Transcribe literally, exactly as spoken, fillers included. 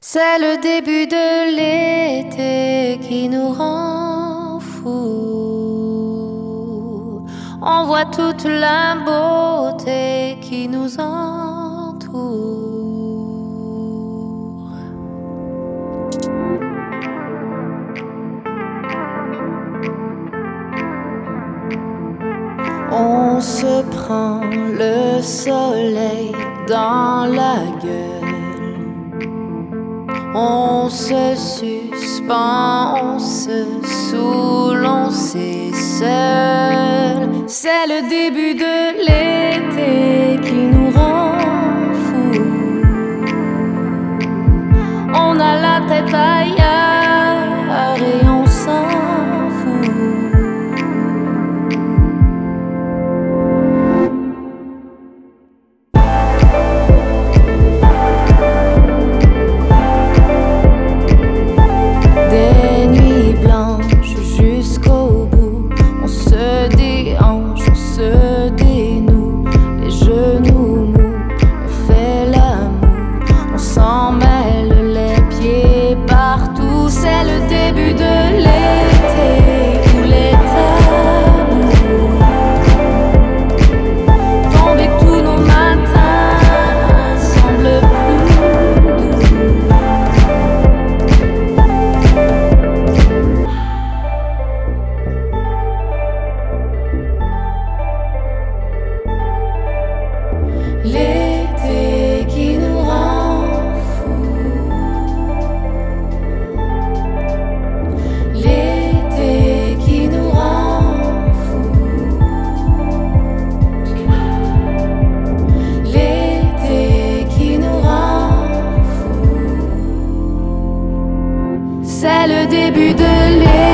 C'est le début de l'été qui nous rend fous. On voit toute la beauté qui nous entoure. On se prend le soleil dans la gueule. On se suspend, on se saoule, on s'est seul. C'est le début de l'été qui nous rend fous. On a la tête ailleurs et on s'en fout. Des nuits blanches jusqu'au bout, on se déhanche, on se dénoue, les genoux mous, on fait l'amour, on s'en mêle les pieds partout. C'est le début de l'été où les tabous tombent et tous nos matins semblent plus doux. L'été qui nous rend fous. L'été qui nous rend fous. L'été qui nous rend fous. C'est le début de l'été.